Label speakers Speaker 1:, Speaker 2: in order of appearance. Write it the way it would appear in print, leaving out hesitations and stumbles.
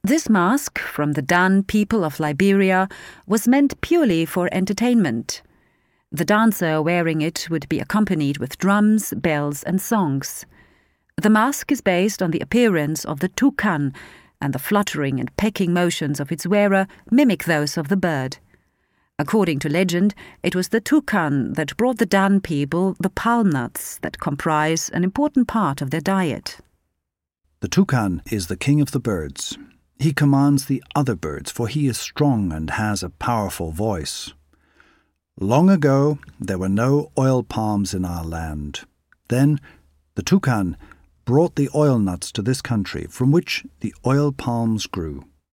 Speaker 1: This mask, from the Dan people of Liberia, was meant purely for entertainment. The dancer wearing it would be accompanied with drums, bells, and songs. The mask is based on the appearance of the toucan, and the fluttering and pecking motions of its wearer mimic those of the bird. According to legend, it was the toucan that brought the Dan people the palm nuts that comprise an important part of their diet.
Speaker 2: The toucan is the king of the birds. He commands the other birds, for he is strong and has a powerful voice. Long ago, there were no oil palms in our land. Then, the toucan brought the oil nuts to this country, from which the oil palms grew.